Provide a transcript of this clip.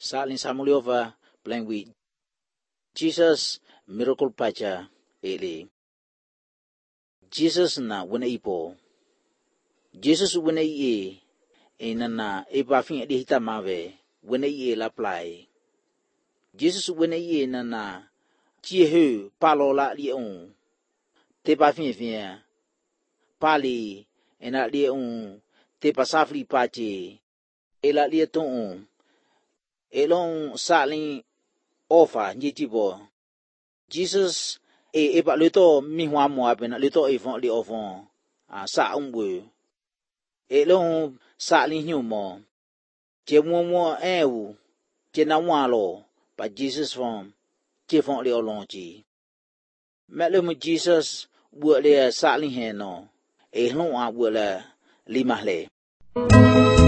Salin Samuliova playing with Jesus miracle pacha ele. Jesus na wena ipo. Jesus wena ie enana ebafin edi hita mave wena ie la play. Jesus wena ie nana chiehu palola li on. Te bafin vien pali ena li on te pasafli pache ela li ton elon salin ofa njitibo. Jesus eba leto mi hwa mo apena leto evon li ovon sa umwe elon salin humo je mo ewu je na walo pa Jesus from je fon li olonji melum Jesus bu le salin heno elon a bu le limahle